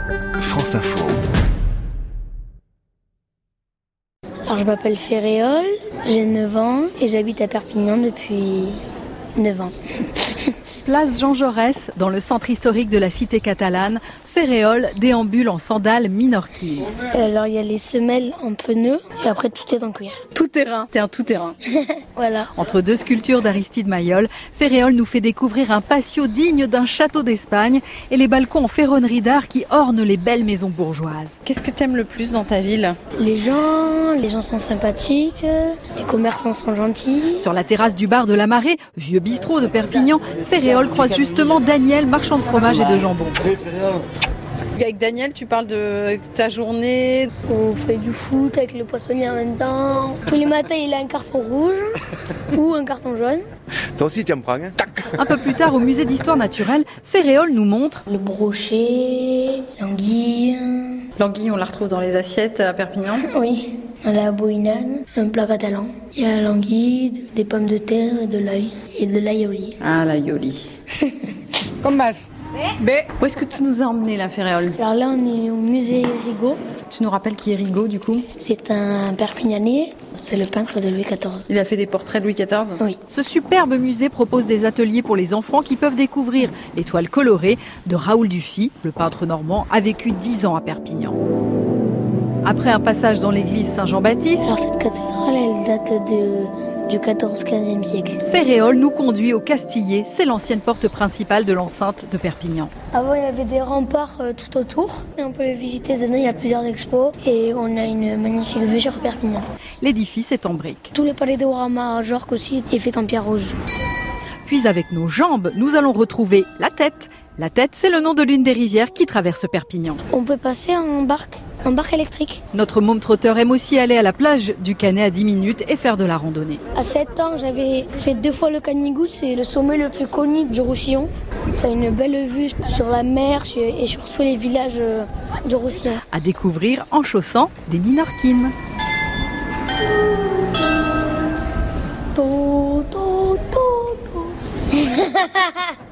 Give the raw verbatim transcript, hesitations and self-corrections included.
France Info. Alors je m'appelle Féréole, j'ai neuf ans et j'habite à Perpignan depuis neuf ans. Place Jean Jaurès, dans le centre historique de la cité catalane, Féréole déambule en sandales minorquines. Alors il y a les semelles en pneus et après tout est en cuir. Tout terrain, t'es un tout terrain. Voilà. Entre deux sculptures d'Aristide Maillol, Féréole nous fait découvrir un patio digne d'un château d'Espagne et les balcons en ferronnerie d'art qui ornent les belles maisons bourgeoises. Qu'est-ce que t'aimes le plus dans ta ville? Les gens, les gens sont sympathiques, les commerçants sont gentils. Sur la terrasse du bar de la Marée, vieux bistrot de Perpignan, Féréole croise justement Daniel, marchand de fromage et de jambon. Avec Daniel, tu parles de ta journée. On fait du foot avec le poissonnier en même temps. Tous les matins, il a un carton rouge ou un carton jaune. Toi aussi, tu en prends, hein? Tac. Un peu plus tard, au musée d'histoire naturelle, Féréole nous montre le brochet, l'anguille. L'anguille, on la retrouve dans les assiettes à Perpignan. Oui, dans la boïnade, un plat catalan. Il y a l'anguille, des pommes de terre et de l'ail. Et de l'aïoli. Ah, l'aïoli. Comme B. Où est-ce que tu nous as emmené la Féréole? Alors là, on est au musée Rigaud. Tu nous rappelles qui est Rigaud, du coup? C'est un Perpignanais, c'est le peintre de Louis quatorze. Il a fait des portraits de Louis quatorze? Oui. Ce superbe musée propose des ateliers pour les enfants qui peuvent découvrir les toiles colorées de Raoul Dufy. Le peintre normand a vécu dix ans à Perpignan. Après un passage dans l'église Saint-Jean-Baptiste, alors cette cathédrale, elle date de... du quatorzième quinzième siècle. Féréole nous conduit au Castillet, c'est l'ancienne porte principale de l'enceinte de Perpignan. Avant, il y avait des remparts euh, tout autour. Et on peut les visiter dedans, il y a plusieurs expos et on a une magnifique vue sur Perpignan. L'édifice est en briques. Tous les palais de Warhammer à Jorque aussi est fait en pierre rouge. Puis avec nos jambes, nous allons retrouver la Tête. La Tête, c'est le nom de l'une des rivières qui traverse Perpignan. On peut passer en barque, en barque électrique. Notre môme trotteur aime aussi aller à la plage du Canet à dix minutes et faire de la randonnée. À sept ans, j'avais fait deux fois le Canigou, c'est le sommet le plus connu du Roussillon. Tu as une belle vue sur la mer et sur tous les villages du Roussillon. À découvrir en chaussant des minorquines. To, to, to, to.